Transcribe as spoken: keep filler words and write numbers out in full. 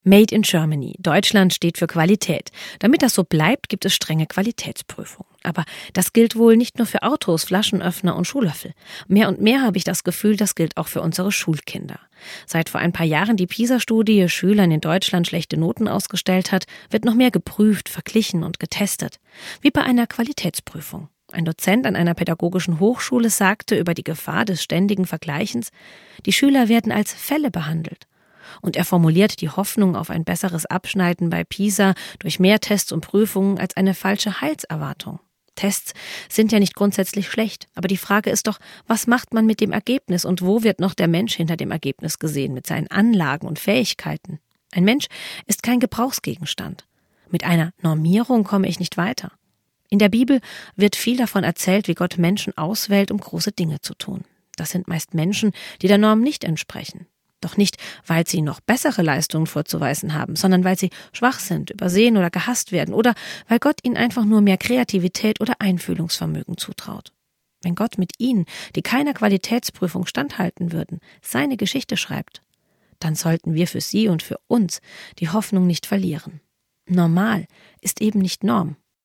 Made in Germany. Deutschland steht für Qualität. Damit das so bleibt, gibt es strenge Qualitätsprüfungen. Aber das gilt wohl nicht nur für Autos, Flaschenöffner und Schuhlöffel. Mehr und mehr habe ich das Gefühl, das gilt auch für unsere Schulkinder. Seit vor ein paar Jahren die PISA-Studie Schülern in Deutschland schlechte Noten ausgestellt hat, wird noch mehr geprüft, verglichen und getestet. Wie bei einer Qualitätsprüfung. Ein Dozent an einer pädagogischen Hochschule sagte über die Gefahr des ständigen Vergleichens, die Schüler werden als Fälle behandelt. Und er formuliert die Hoffnung auf ein besseres Abschneiden bei PISA durch mehr Tests und Prüfungen als eine falsche Heilserwartung. Tests sind ja nicht grundsätzlich schlecht, aber die Frage ist doch, was macht man mit dem Ergebnis und wo wird noch der Mensch hinter dem Ergebnis gesehen, mit seinen Anlagen und Fähigkeiten? Ein Mensch ist kein Gebrauchsgegenstand. Mit einer Normierung komme ich nicht weiter. In der Bibel wird viel davon erzählt, wie Gott Menschen auswählt, um große Dinge zu tun. Das sind meist Menschen, die der Norm nicht entsprechen. Doch nicht, weil sie noch bessere Leistungen vorzuweisen haben, sondern weil sie schwach sind, übersehen oder gehasst werden oder weil Gott ihnen einfach nur mehr Kreativität oder Einfühlungsvermögen zutraut. Wenn Gott mit ihnen, die keiner Qualitätsprüfung standhalten würden, seine Geschichte schreibt, dann sollten wir für sie und für uns die Hoffnung nicht verlieren. Normal ist eben nicht Norm.